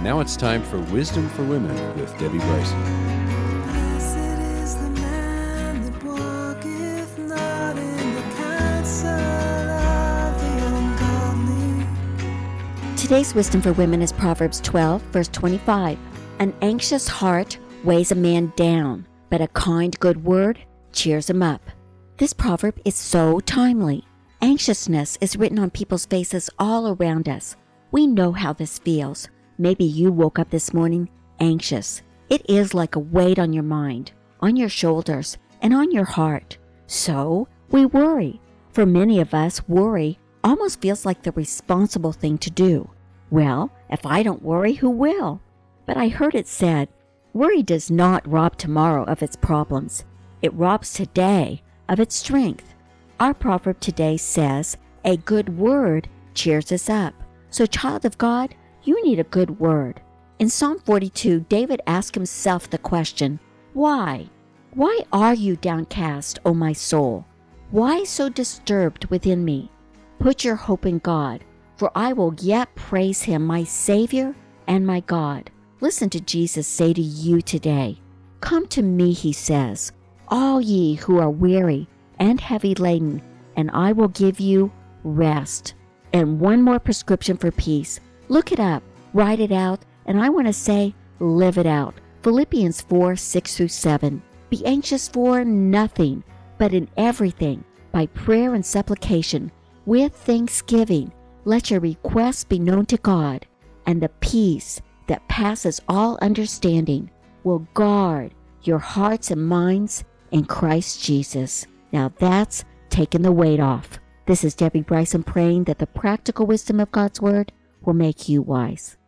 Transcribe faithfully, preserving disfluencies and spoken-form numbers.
Now it's time for Wisdom for Women with Debbie Bryson. Blessed is the man that walketh not in the counsel of the ungodly. Today's Wisdom for Women is Proverbs twelve, verse twenty-five. An anxious heart weighs a man down, but a kind good word cheers him up. This proverb is so timely. Anxiousness is written on people's faces all around us. We know how this feels. Maybe you woke up this morning anxious. It is like a weight on your mind, on your shoulders, and on your heart. So we worry. For many of us, worry almost feels like the responsible thing to do. Well, if I don't worry, who will? But I heard it said, worry does not rob tomorrow of its problems. It robs today of its strength. Our proverb today says, a good word cheers us up. So, child of God, you need a good word. In Psalm forty-two, David asked himself the question, why? Why are you downcast, O my soul? Why so disturbed within me? Put your hope in God, for I will yet praise him, my Savior and my God. Listen to Jesus say to you today, come to me, he says, all ye who are weary and heavy laden, and I will give you rest. And one more prescription for peace. Look it up, write it out, and I want to say, live it out. Philippians four, six through seven. Be anxious for nothing, but in everything, by prayer and supplication, with thanksgiving, let your requests be known to God, and the peace that passes all understanding will guard your hearts and minds in Christ Jesus. Now that's taking the weight off. This is Debbie Bryson praying that the practical wisdom of God's Word will make you wise.